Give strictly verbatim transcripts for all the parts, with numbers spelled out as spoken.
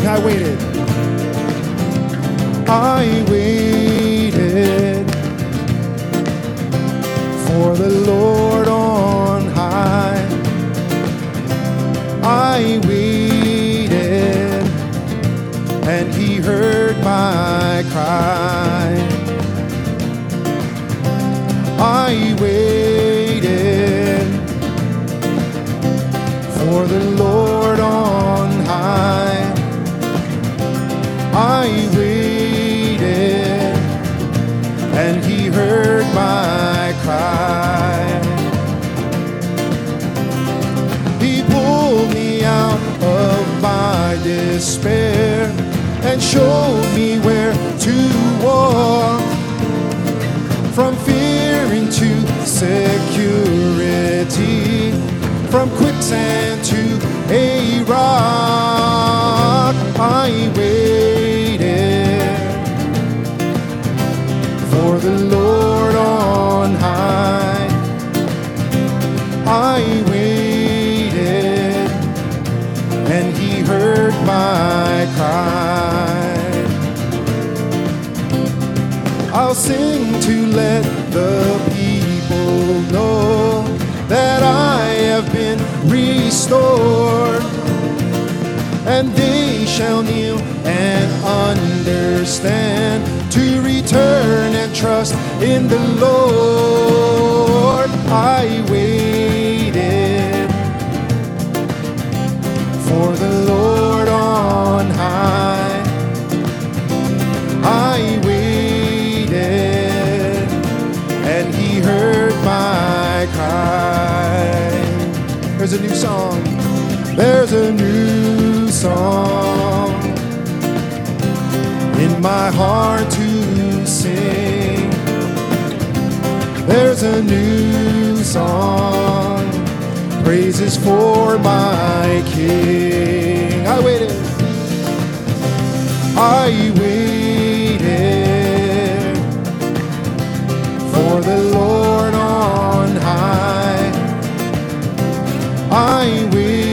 I waited. I waited for the Lord on high. I waited, and he heard my cry. I waited for the Lord on high. I waited, and he heard my cry. He pulled me out of my despair and showed me where to walk, from fear into security, from quicksand to a rock. I waited for the Lord on high. I waited, and he heard my cry. I'll sing to let the people know that I have been restored, and they shall kneel and understand, to return and trust in the Lord. I waited for the Lord on high. I waited, and he heard my cry. There's a new song. There's a new song in my heart to sing. There's a new song, praises for my King. I waited. I waited for the Lord on high. I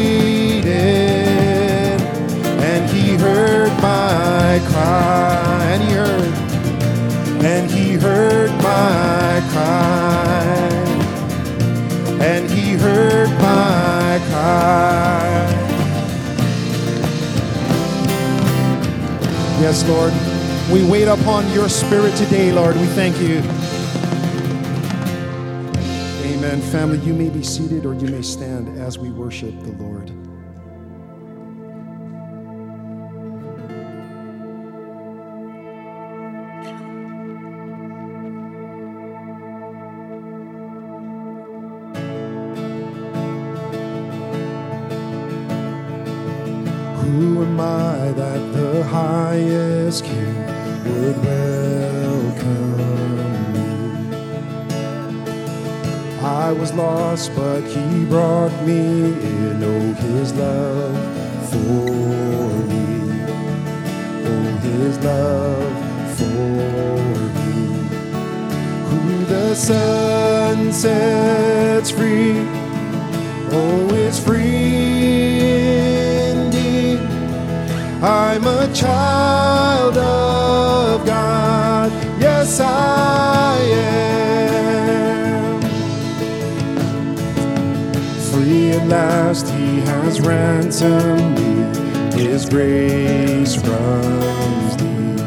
waited, and he heard my cry. And he heard, and he heard my cry. And he heard my cry. Yes, Lord, we wait upon your Spirit today, Lord. We thank you. Amen. Family, you may be seated or you may stand as we worship the Lord. Who am I that the highest King would welcome me? I was lost, but he brought me in. Oh, his love for me. Oh, his love for me. Who the Son sets free, oh, is free indeed. I'm a child of God. Yes, I am. Free at last, he has ransomed me. His grace runs deep.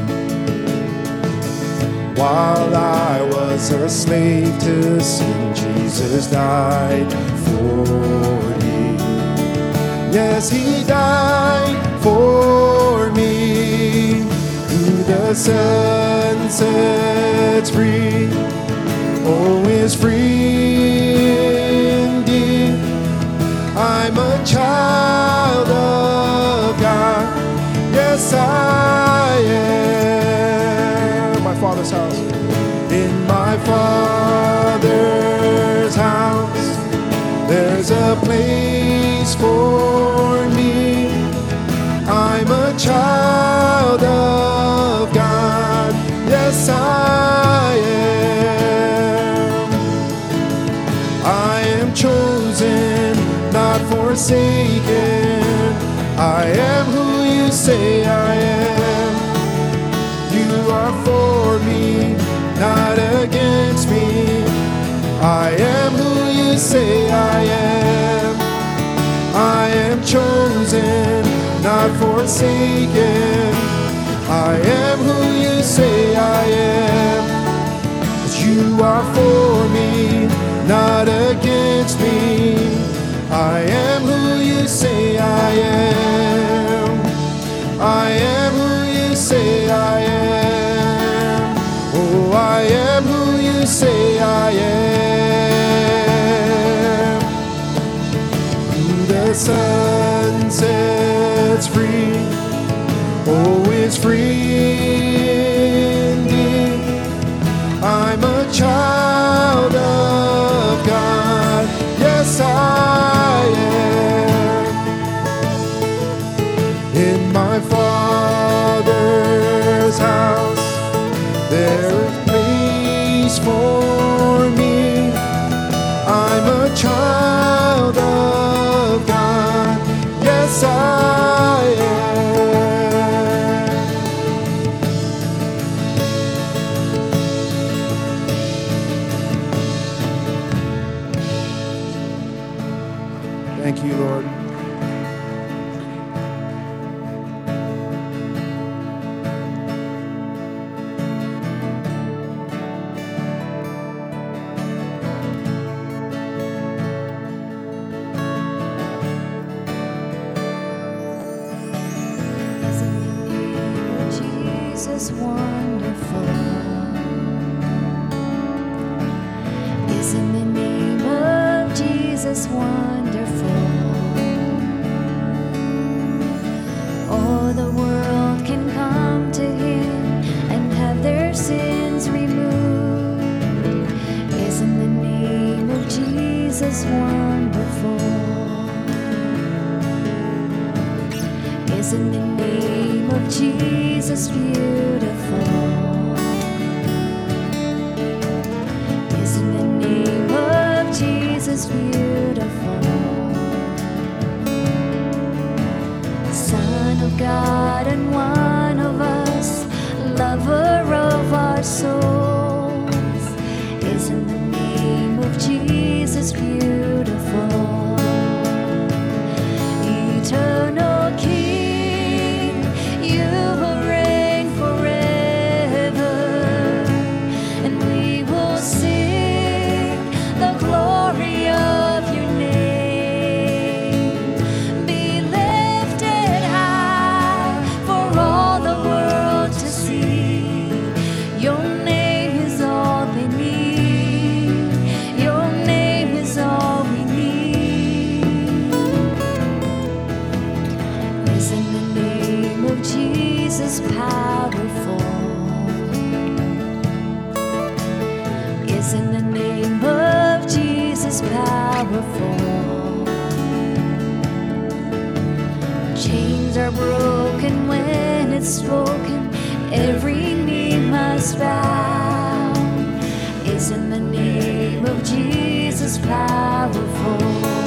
While I was a slave to sin, Jesus died for me. Yes, he died for me. Who the Son sets free, oh, is free indeed. I'm a child of God. Yes, I am. My Father's house. In my Father's house, there's a place for me. I'm a child of God. Yes, I am. I am chosen, not forsaken. I am who you say I am. You are for me, not against me. I am who you say I am. I am chosen, not forsaken. I am who you say I am. 'Cause you are for me, not against me. I am who you say I am. I am who you say I am. Oh, I am who you say I am. Who the Son sets free, oh, is free indeed. I'm a child of God. Yes, I am. In my Father's house, there is place for me. I'm a child of God. Yes, I am. Thank you, Lord. Jesus wonderful? Isn't the name of Jesus wonderful? All the world can come to him and have their sins removed. Isn't the name of Jesus wonderful? Isn't the name of Jesus beautiful? Isn't the name of Jesus beautiful? Son of God and one of us, lover of our souls. Isn't the name of Jesus beautiful? Eternal King, you will reign forever, and we will sing the glory of your name. Be lifted high for all the world to see. Your name is all they need. Your name is all we need. Isn't the name of Jesus powerful? Isn't the name of Jesus powerful? Chains are broken when it's spoken. Every knee must bow. Isn't the name of Jesus powerful?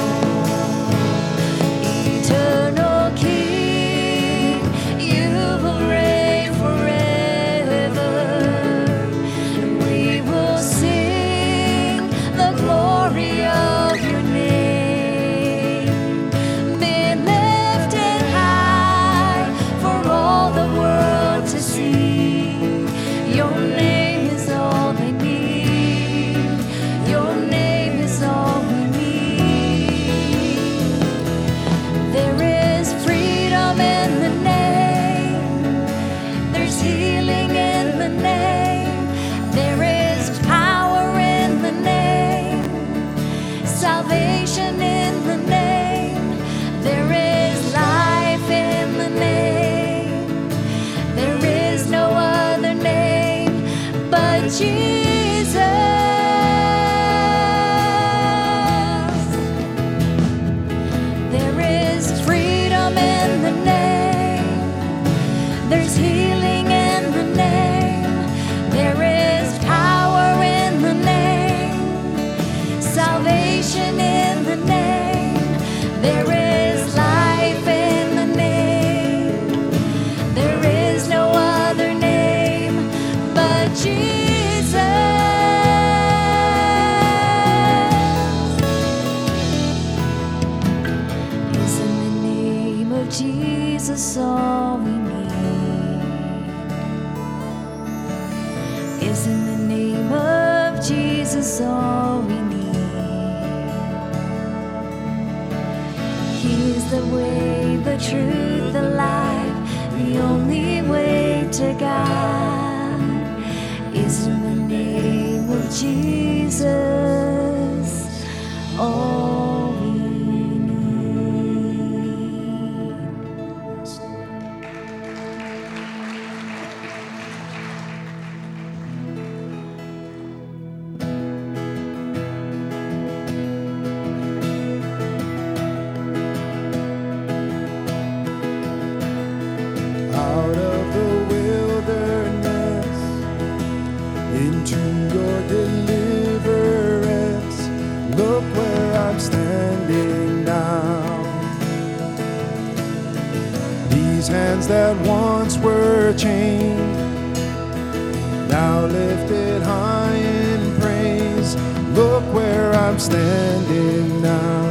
Eternal King, you will reign forever, and we will sing the glory of your name. Be lifted high for all the world to see. Your name is all they need. Your name is all we need. There is freedom in the name. There's healing in the name. There is power in the name. Salvation in the name. There is life in the name. There is no other name but Jesus. There is freedom in the name. There's healing in the name. There is power in the name. Salvation in the name. There is life in the name. Jesus, all we need is in the name of Jesus, all we need. He is the way, the truth, the life, the only way to God is in the name of Jesus, all we need. Out of the wilderness into your deliverance, look where I'm standing now. These hands that once were chained, now lifted high in praise, look where I'm standing now.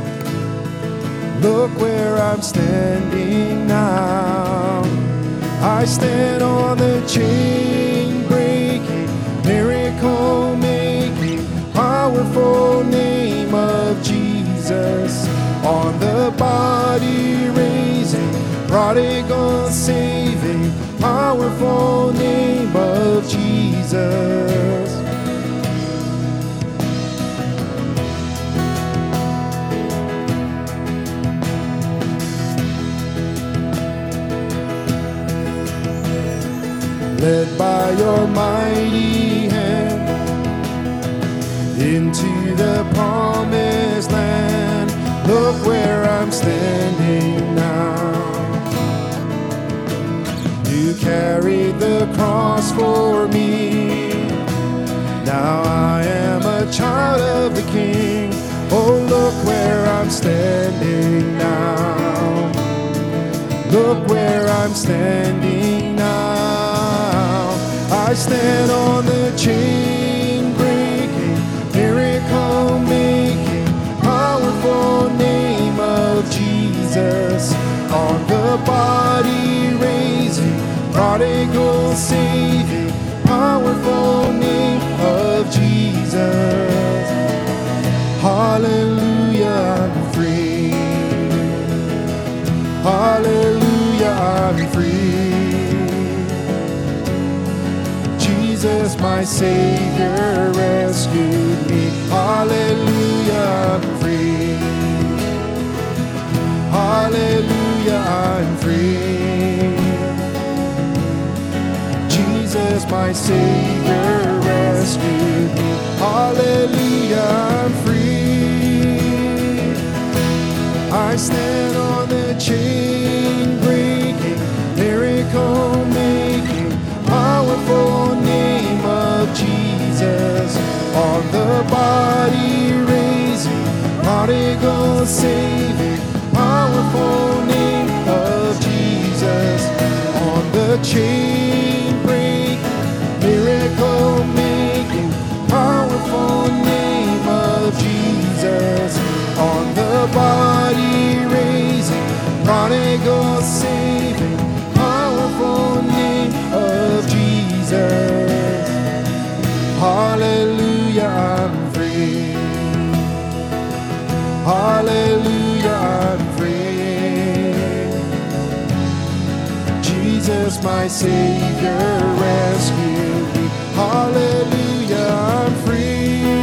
Look where I'm standing now. I stand on the chain breaking, miracle making, powerful name of Jesus. On the body raising, prodigal saving, powerful name of Jesus. Led by your mighty hand into the promised land, look where I'm standing now. You carried the cross for me, now I am a child of the King. Oh, look where I'm standing now. Look where I'm standing now. I stand on the chain breaking, miracle making, powerful name of Jesus. On the body raising, prodigal saving, powerful name of Jesus. Hallelujah, I'm free. Hallelujah, I'm free. Jesus, my Savior, rescued me. Hallelujah, I'm free. Hallelujah, I'm free. Jesus, my Savior, rescued me. Hallelujah, I'm free. I stand on the chain breaking, miracle making, powerful name of Jesus. On the body raising, prodigal saving, powerful name of Jesus. On the chain breaking, miracle making, powerful name of Jesus. On the body raising, prodigal saving, powerful name of Jesus. Hallelujah, I'm free. Hallelujah, I'm free. Jesus, my Savior, rescued me. Hallelujah, I'm free.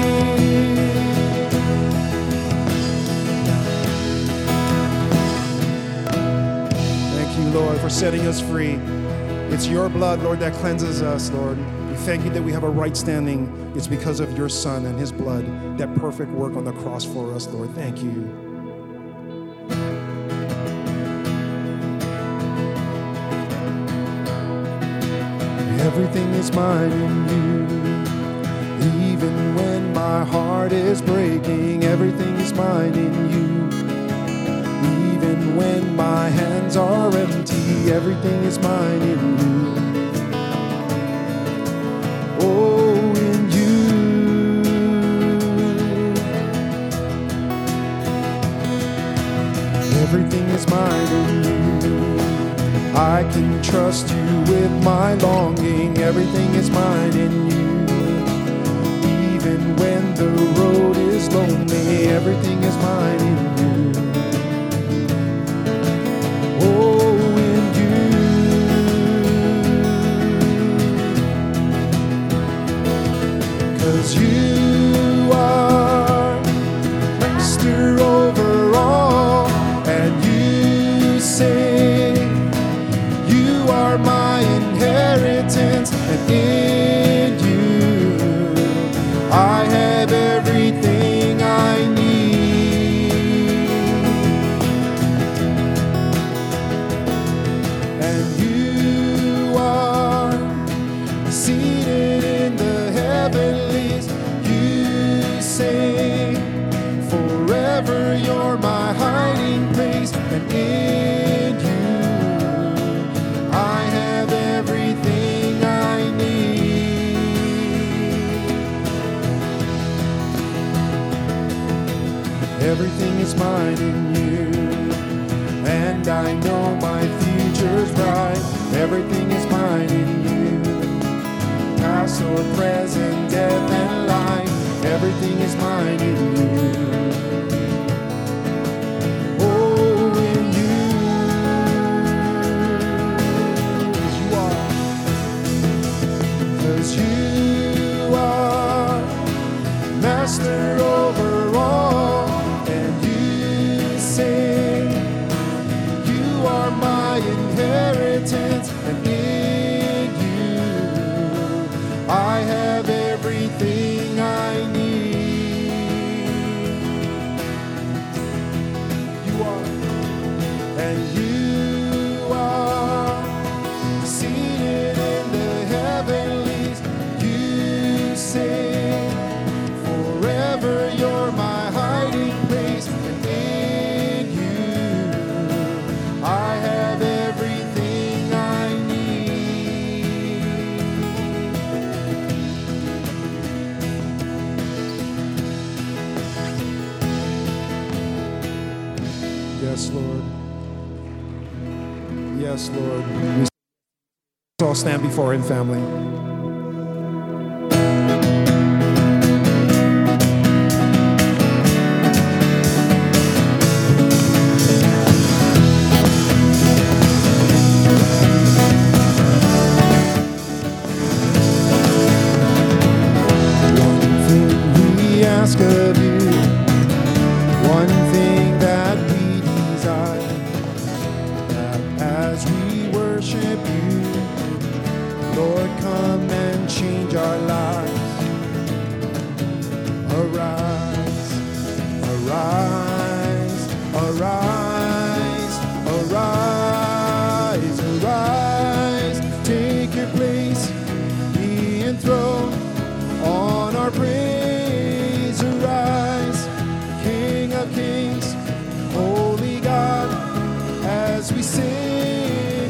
Lord, for setting us free. It's your blood, Lord, that cleanses us, Lord. We thank you that we have a right standing. It's because of your Son and his blood, that perfect work on the cross for us, Lord. Thank you. Everything is mine in you. Even when my heart is breaking, everything is mine in you. Even when my hands are empty, everything is mine in you. Oh, in you. Everything is mine in you. I can trust you with my longing. Everything is mine in you. Even when the road is lonely, everything is mine in you. Oh, in you. 'Cause you are master over all, and you say you are my inheritance, and in you I have everything I need. And you are seated in the heavenlies. You say forever you're my hiding place, and in you I have everything I need. Everything is mine in you, and I know my future's bright. Everything is mine in you, past or present, death and life. Everything is mine in you. Oh, in you. 'Cause you are. 'Cause you are master over all, and you say you are my inheritance, and in you I have everything I need. You are, and you are seated in the heavenlies. You say forever you're my hiding place, and in you I have everything I need. Yes, Lord. Yes, Lord. We all stand before Him, family. One thing we ask of you, one thing that we desire, that as we worship you, Lord, come and change our lives. Arise, arise, arise, arise, arise. Take your place, be enthroned on our praise. Arise, King of Kings, Holy God, as we sing.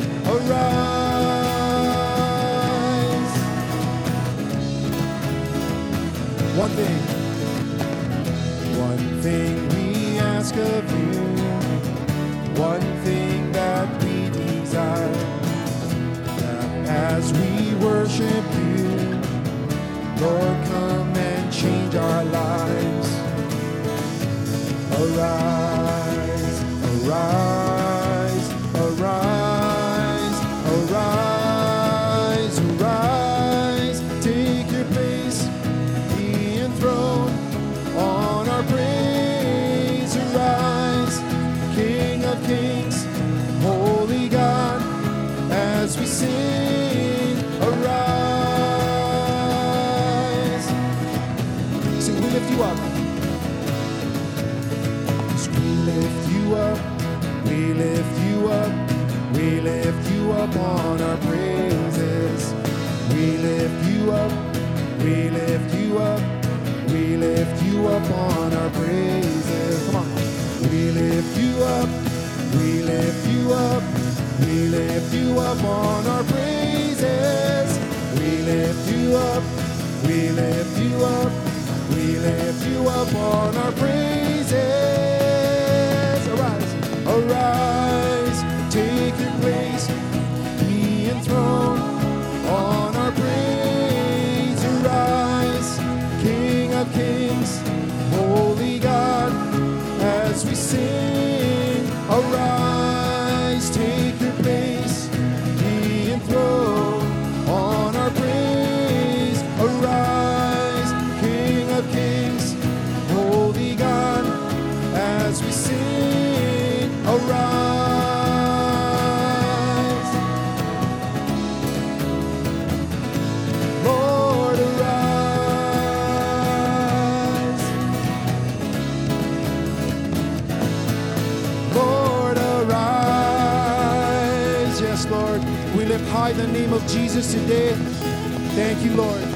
Arise. One thing, one thing we ask of you, one thing that we desire, that as we worship you, Lord, come and change our lives. Arise, arise, arise, arise, arise. Take your place, be enthroned on our praise. Arise, King of Kings, Holy God, as we sing. Arise. Sing, we lift you up. We lift you up, we lift you up, we lift you up on our praises. We lift you up, we lift you up, we lift you up on our praises. Come on. We lift you up, we lift you up, we lift you up on our praises. We lift you up, we lift you up, we lift you up on our praises. Arise, arise, take your place, as we sing, arise, take your place, be enthroned on our praise. Arise, King of kings, holy God, as we sing, arise. Lord, arise. Lord, arise. Yes, Lord, we lift high the name of Jesus today. Thank you, Lord.